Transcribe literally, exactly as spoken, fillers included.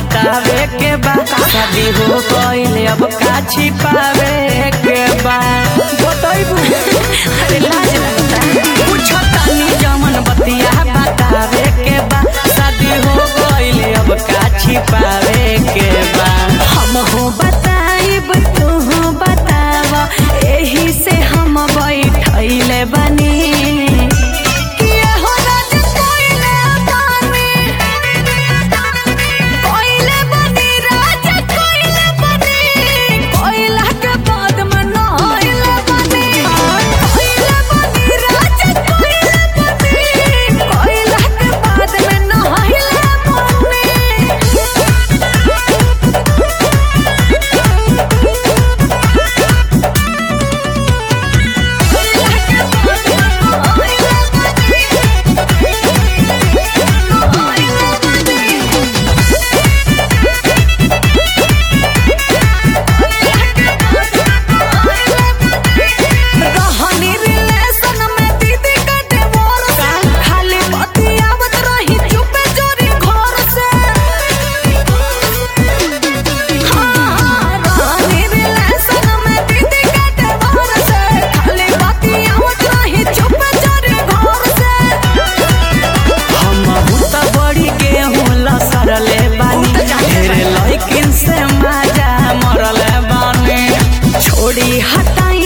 बतावे के बा शादी हो गइल अब का छिपावे के बा बताइबू अरे लाज लगता पूछो तानी जमन बतिया बतावे के बा शादी हो गइल अब का छिपावे के बा हम हो बताइब तू हो बतावा एही से हम बैठैले बनी छोड़ी हटाई